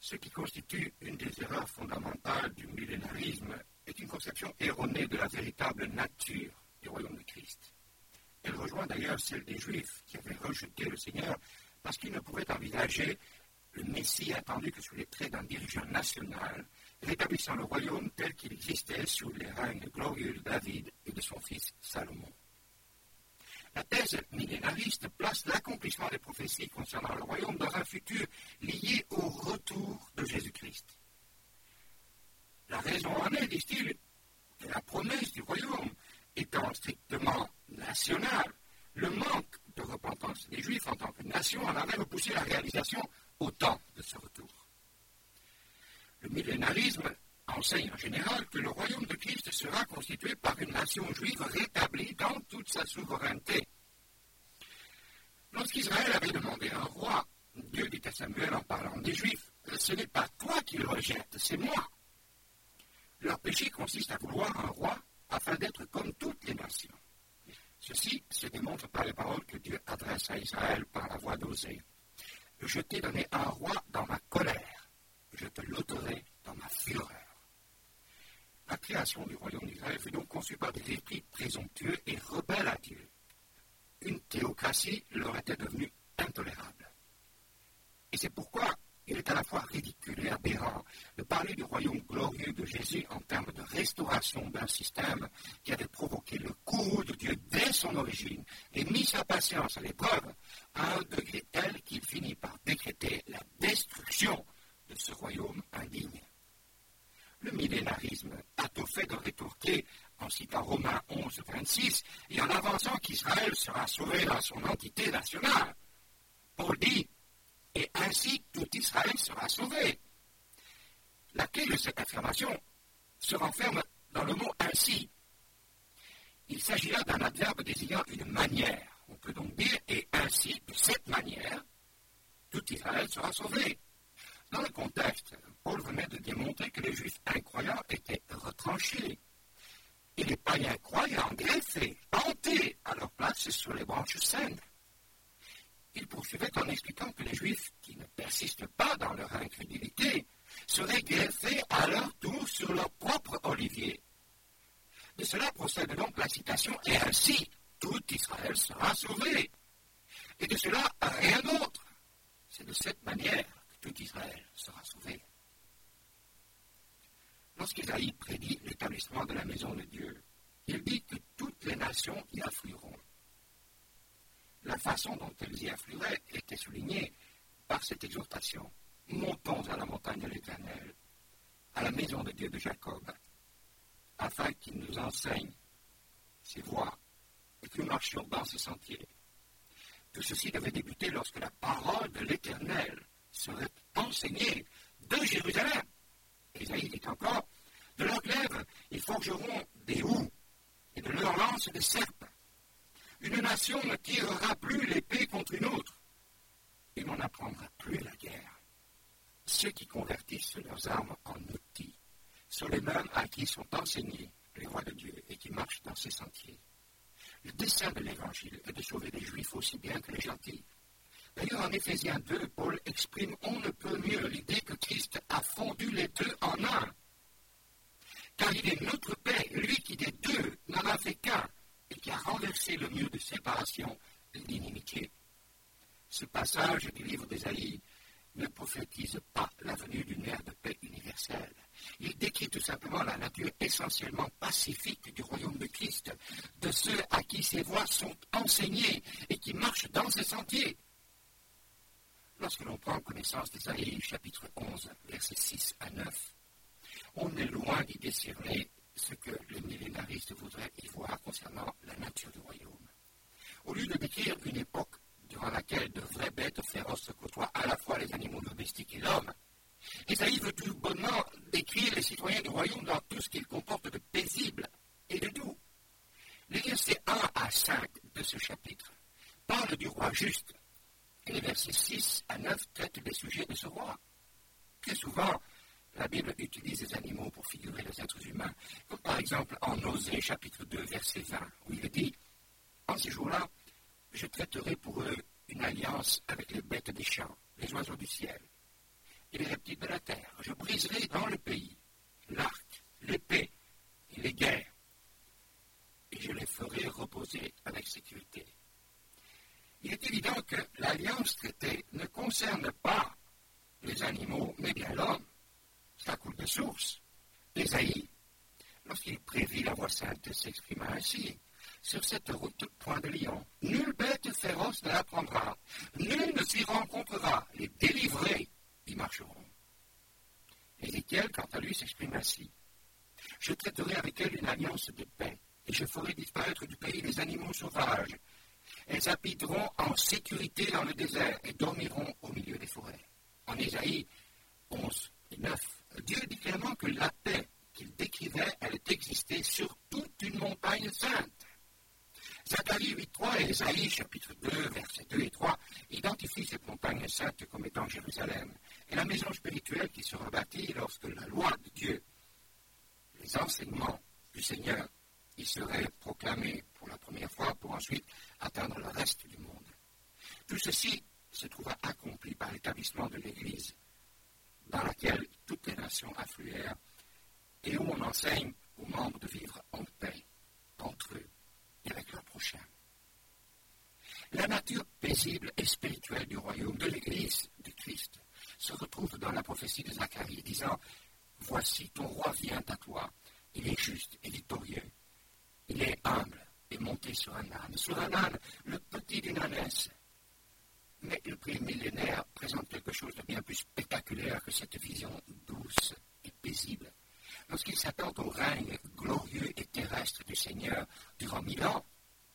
Ce qui constitue une des erreurs fondamentales du millénarisme est une conception erronée de la véritable nature du royaume de Christ. Elle rejoint d'ailleurs celle des Juifs qui avaient rejeté le Seigneur parce qu'ils ne pouvaient envisager le Messie attendu que sous les traits d'un dirigeant national, rétablissant le royaume tel qu'il existait sous les règnes glorieux de David et de son fils Salomon. La thèse millénariste place l'accomplissement des prophéties concernant le royaume dans un futur lié au retour de Jésus-Christ. La raison en est, disent-ils, que la promesse du royaume étant strictement nationale, le manque de repentance des Juifs en tant que nation en avait repoussé la réalisation au temps de ce retour. Le millénarisme enseigne en général que le royaume de Christ sera constitué par une nation juive rétablie dans toute sa souveraineté. Lorsqu'Israël avait demandé un roi, Dieu dit à Samuel en parlant des Juifs, « Ce n'est pas toi qu'ils rejettent, c'est moi. » Leur péché consiste à vouloir un roi afin d'être comme toutes les nations. Ceci se démontre par les paroles que Dieu adresse à Israël par la voix d'Osée. « Je t'ai donné un roi dans ma colère, je te l'ôterai dans ma fureur. » La création du royaume d'Israël fut donc conçue par des esprits présomptueux et rebelles à Dieu. Une théocratie leur était devenue intolérable. Et c'est pourquoi il est à la fois ridicule et aberrant de parler du royaume glorieux de Jésus en termes de restauration d'un système qui avait provoqué le courroux de Dieu dès son origine et mis sa patience à l'épreuve à un degré tel qu'il finit par décréter la destruction de ce royaume indigne. Le millénarisme a tout fait de rétorquer en citant Romains 11, 26 et en avançant qu'Israël sera sauvé dans son entité nationale. Paul dit « Et ainsi tout Israël sera sauvé ». La clé de cette affirmation se renferme dans le mot « ainsi ». Il s'agit là d'un adverbe désignant une manière. On peut donc dire « et ainsi, de cette manière, tout Israël sera sauvé ». Dans le contexte, Paul venait de démontrer que les Juifs incroyants étaient retranchés et les païens croyants greffés, plantés à leur place sur les branches saines. Il poursuivait en expliquant que les Juifs qui ne persistent pas dans leur incrédulité seraient greffés à leur tour sur leur propre olivier. De cela procède donc la citation « Et ainsi, tout Israël sera sauvé ». Et de cela, rien d'autre. C'est de cette manière que tout Israël sera sauvé. Lorsqu'Isaïe prédit l'établissement de la maison de Dieu, il dit que toutes les nations y afflueront. La façon dont elles y afflueraient était soulignée par cette exhortation. Montons à la montagne de l'Éternel, à la maison de Dieu de Jacob, afin qu'il nous enseigne ses voies et que nous marchions dans ses sentiers. Tout ceci devait débuter lorsque la parole de l'Éternel serait enseignée de Jérusalem. Isaïe dit encore, de leurs glaives, ils forgeront des houes et de leurs lances des serpes. Une nation ne tirera plus l'épée contre une autre et l'on n'apprendra plus la guerre. Ceux qui convertissent leurs armes en outils sont les mêmes à qui sont enseignés les rois de Dieu et qui marchent dans ses sentiers. Le dessein de l'Évangile est de sauver les Juifs aussi bien que les gentils. D'ailleurs, en Éphésiens 2, Paul exprime on ne peut mieux l'idée que Christ a fondu les deux en un. Car il est notre paix, lui qui des deux n'en a fait qu'un, et qui a renversé le mur de séparation et d'inimitié. Ce passage du livre d'Ésaïe ne prophétise pas la venue d'une ère de paix universelle. Il décrit tout simplement la nature essentiellement pacifique du royaume de Christ, de ceux à qui ses voies sont enseignées et qui marchent dans ses sentiers. Lorsque l'on prend connaissance d'Ésaïe, chapitre 11, versets 6 à 9, on est loin d'y décerner ce que les millénaristes voudraient y voir concernant la nature du royaume. Au lieu de décrire une époque durant laquelle de vraies bêtes féroces côtoient à la fois les animaux domestiques et l'homme, Ésaïe veut tout bonnement décrire les citoyens du royaume dans tout ce qu'il comporte de paisible et de doux. Les versets 1 à 5 de ce chapitre parlent du roi juste, et les versets 6 à 9 traitent des sujets de ce roi. Très souvent, la Bible utilise les animaux pour figurer les êtres humains, comme par exemple en Osée, chapitre 2, verset 20, où il est dit « En ces jours-là, je traiterai pour eux une alliance avec les bêtes des champs, les oiseaux du ciel. et les reptiles de la terre. Je briserai dans le pays l'arc, l'épée et les guerres, et je les ferai reposer avec sécurité. Il est évident que l'alliance traitée ne concerne pas les animaux, mais bien l'homme. Ça coule de source. Ésaïe, lorsqu'il prévit la voix sainte, s'exprima ainsi. Sur cette route, point de lion. Nulle bête féroce ne la prendra. Nul ne s'y rencontrera. Les délivrés y marcheront. Ézéchiel, quant à lui, s'exprime ainsi. Je traiterai avec elle une alliance de paix, et je ferai disparaître du pays les animaux sauvages. Elles habiteront en sécurité dans le désert et dormiront au milieu des forêts. En Ésaïe 11 et 9, Dieu dit clairement que la paix qu'il décrivait allait exister sur toute une montagne sainte. Zacharie 8.3 et Ésaïe chapitre 2, versets 2 et 3 identifient cette montagne sainte comme étant Jérusalem et la maison spirituelle qui sera bâtie lorsque la loi de Dieu, les enseignements du Seigneur, y seraient proclamés pour la première fois pour ensuite atteindre le reste du monde. Tout ceci se trouva accompli par l'établissement de l'Église, dans laquelle toutes les nations affluèrent et où on enseigne aux membres de vivre en paix entre eux et avec leurs prochains. La nature paisible et spirituelle du royaume de l'Église de Christ se retrouve dans la prophétie de Zacharie, disant « Voici, ton roi vient à toi, il est juste et victorieux, il est humble et monté sur un âne, le petit d'une ânesse. » Mais le prémillénaire présente quelque chose de bien plus spectaculaire que cette vision douce et paisible. Lorsqu'il s'attend au règne glorieux et terrestre du Seigneur durant 1000 ans,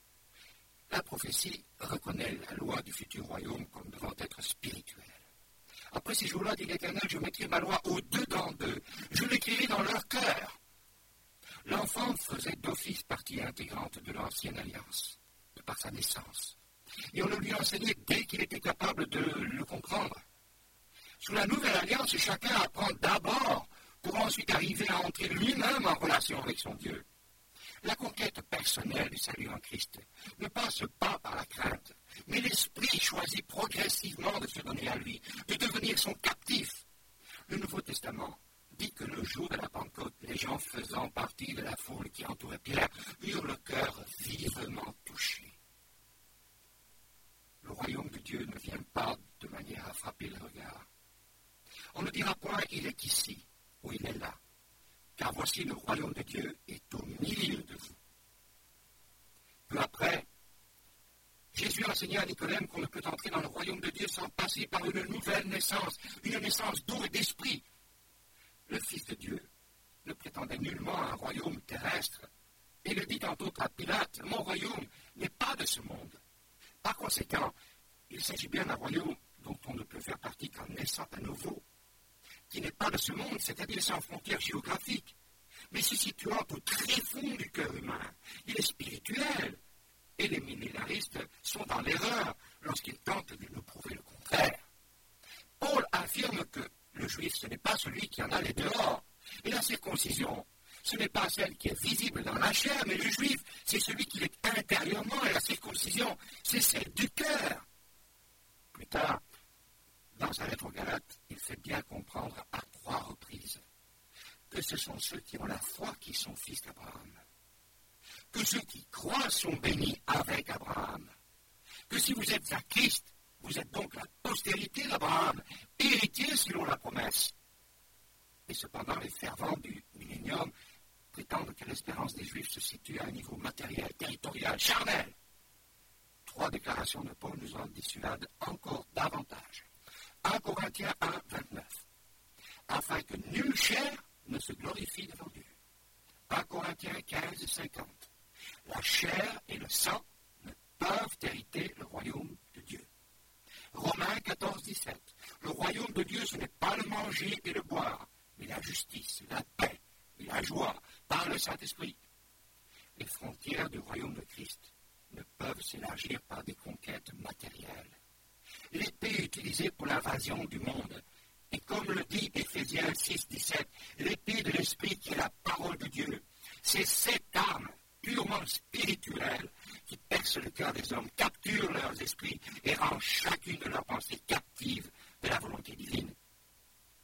la prophétie reconnaît la loi du futur royaume comme devant être spirituelle. Après ces jours-là, dit l'Éternel, je mettrai ma loi au-dedans d'eux, je l'écrirai dans leur cœur. L'enfant faisait d'office partie intégrante de l'ancienne alliance, de par sa naissance. Et on le lui enseignait dès qu'il était capable de le comprendre. Sous la nouvelle alliance, chacun apprend d'abord pour ensuite arriver à entrer lui-même en relation avec son Dieu. La conquête personnelle du salut en Christ ne passe pas par la crainte, mais l'Esprit choisit progressivement de se donner à lui, de devenir son captif. Le Nouveau Testament dit que le jour de la Pentecôte, les gens faisant partie de la foule qui entourait Pierre eurent le cœur vivement touché. Le royaume de Dieu ne vient pas de manière à frapper le regard. On ne dira point « il est ici » ou « il est là », car voici le royaume de Dieu est au milieu de vous. Peu après, Jésus enseignait à Nicodème qu'on ne peut entrer dans le royaume de Dieu sans passer par une nouvelle naissance, une naissance d'eau et d'esprit. Le Fils de Dieu ne prétendait nullement à un royaume terrestre, et le dit tantôt à Pilate, « Mon royaume n'est pas de ce monde ». Par conséquent, il s'agit bien d'un royaume dont on ne peut faire partie qu'en naissant à nouveau, qui n'est pas de ce monde, c'est-à-dire sans frontières géographiques, mais se situant au très fond du cœur humain. Il est spirituel, et les millénaristes sont dans l'erreur lorsqu'ils tentent de nous prouver le contraire. Paul affirme que le juif, ce n'est pas celui qui en a les dehors, et la circoncision, ce n'est pas celle qui est visible dans la chair, mais le juif, c'est celui qui est intérieurement, et la circoncision, c'est celle du cœur. Plus tard, dans sa lettre aux Galates, il fait bien comprendre à 3 reprises que ce sont ceux qui ont la foi qui sont fils d'Abraham, que ceux qui croient sont bénis avec Abraham, que si vous êtes à Christ, vous êtes donc la postérité d'Abraham, héritier selon la promesse. Et cependant, les fervents du millénium prétendent que l'espérance des Juifs se situe à un niveau matériel, territorial, charnel. 3 déclarations de Paul nous en dissuadent encore davantage. 1 Corinthiens 1, 29. Afin que nulle chair ne se glorifie devant Dieu. 1 Corinthiens 15, 50. La chair et le sang ne peuvent hériter le royaume de Dieu. Romains 14, 17. Le royaume de Dieu, ce n'est pas le manger et le boire, mais la justice, la paix et la joie par le Saint-Esprit. Les frontières du royaume de Christ ne peuvent s'élargir par des conquêtes matérielles. L'épée utilisée pour l'invasion du monde est, comme le dit Éphésiens 6, 17, l'épée de l'Esprit qui est la parole de Dieu. C'est cette arme purement spirituelle qui perce le cœur des hommes, capture leurs esprits et rend chacune de leurs pensées captive de la volonté divine.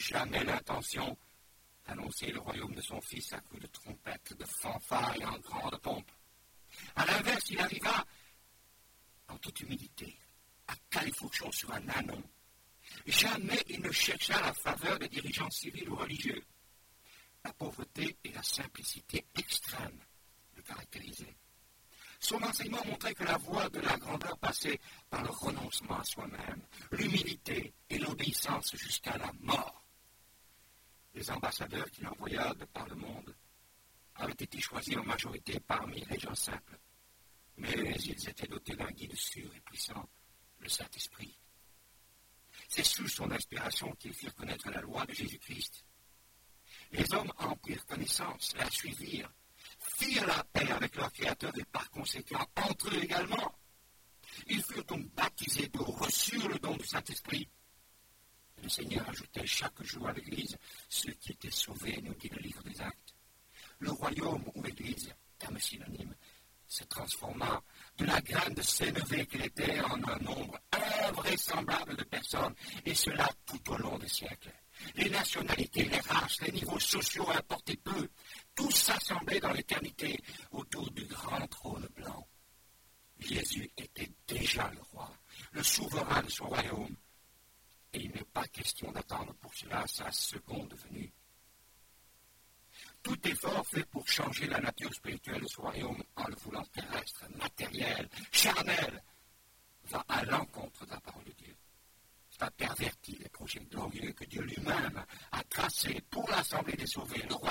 jamais l'intention d'annoncer le royaume de son Fils à coups de trompette, de fanfare et en grande pompe. À l'inverse, il arriva en toute humilité, à califourchon sur un ânon. Jamais il ne chercha la faveur des dirigeants civils ou religieux. La pauvreté et la simplicité extrême le caractérisaient. Son enseignement montrait que la voie de la grandeur passait par le renoncement à soi-même, l'humilité et l'obéissance jusqu'à la mort. Les ambassadeurs qu'il envoya de par le monde avaient été choisis en majorité parmi les gens simples, mais ils étaient dotés d'un guide sûr et puissant, le Saint-Esprit. C'est sous son inspiration qu'ils firent connaître la loi de Jésus-Christ. Les hommes en prirent connaissance, la suivirent, firent la paix avec leur Créateur et par conséquent entre eux également. Ils furent donc baptisés d'eau, reçurent le don du Saint-Esprit. Le Seigneur ajoutait chaque jour à l'Église ceux qui étaient sauvés, nous dit le livre des Actes. Le royaume ou Église, terme synonyme, se transforma de la graine de sénévé qu'il était en un nombre invraisemblable de personnes, et cela tout au long des siècles. Les nationalités, les races, les niveaux sociaux importaient peu. Tous s'assemblaient dans l'éternité autour du grand trône blanc. Jésus était déjà le roi, le souverain de son royaume. Et il n'est pas question d'attendre pour cela sa seconde venue. Tout effort fait pour changer la nature spirituelle de ce royaume en le voulant terrestre, matériel, charnel, va à l'encontre de la parole de Dieu. Ça pervertit les projets glorieux que Dieu lui-même a tracés pour l'assemblée des sauvés, le